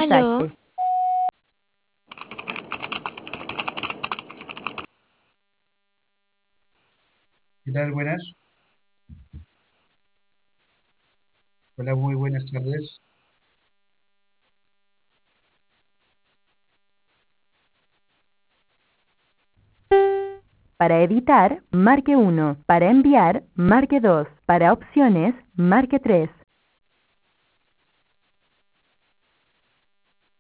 Aló, mensaje. ¿Qué tal? Buenas. Hola, muy buenas tardes. Para editar, marque 1. Para enviar, marque 2. Para opciones, marque 3.